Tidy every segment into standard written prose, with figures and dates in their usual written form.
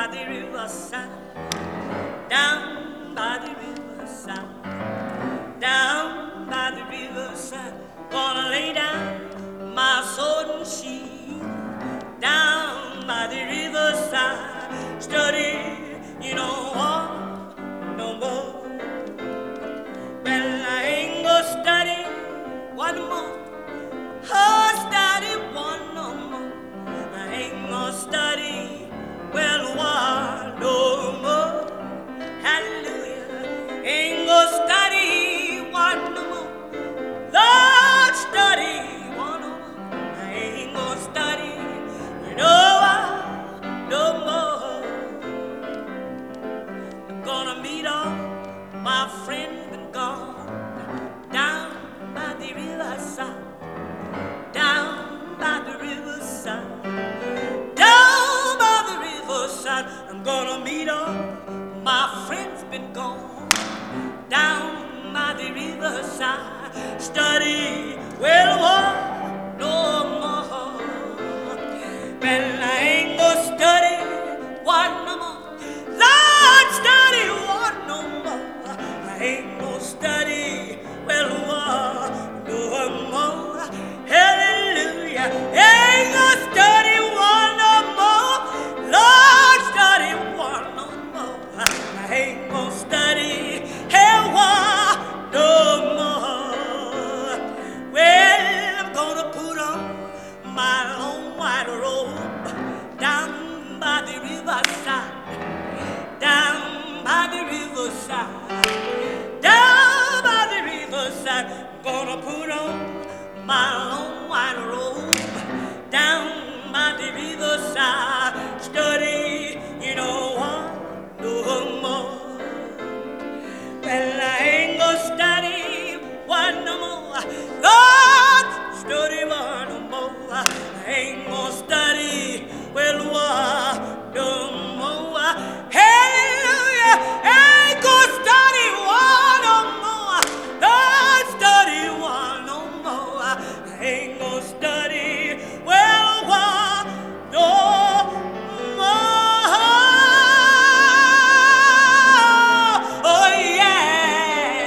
by the riverside, down by the riverside, down by the riverside. Gonna lay down my sword and shield, down by the riverside. Study, you know what, no more. Well, I ain't gonna study one more. Oh, study one no more. I ain't gonna study well one no more. Hallelujah. Ain't gonna study one no more. Lord, study one no more. I ain't gonna study, you know what, no more. I'm gonna meet all my friends been gone down by the riverside. Down by the riverside, down by the riverside, I'm gonna meet all my friends been gone. Down by the riverside, study well what no more. Well, I ain't gonna study one no more. Lord, study one no more. I ain't gonna study well what no more. Hallelujah. Ain't gonna study one no more. Lord, study one no more. I ain't gonna study hell one no more. Well, I'm gonna put on my long white robe down by the riverside, down by the riverside, down by the riverside. I'm gonna put on my long white robe down by the riverside. Study, you know what, no more. Well, I ain't gonna study one no more. Lord, study one no more. I ain't gonna study well one no more. Hallelujah. Ain't gonna study one no more. Lord, study one no more. I ain't gonna study well one no more. Oh yeah.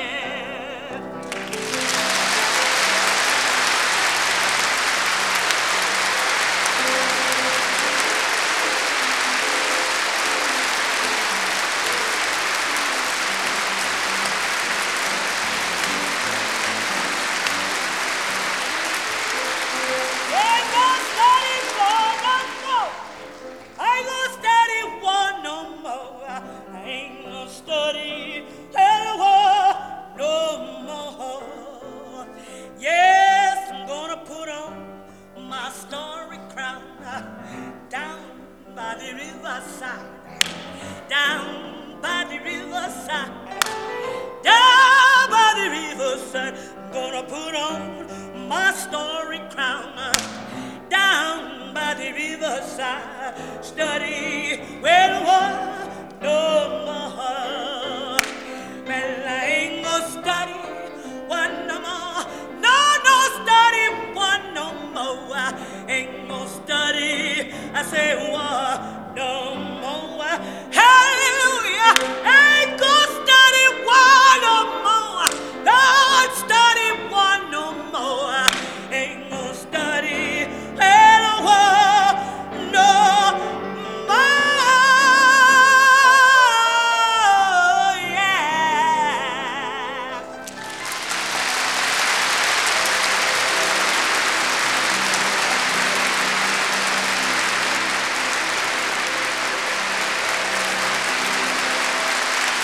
Ain't gonna study one no more. I ain't gonna study one no more. I ain't gonna study one no more. Yes, I'm gonna put on my starry crown down by the riverside, down by the riverside, down by the riverside. I'm gonna put on my starry crown down by the riverside. Study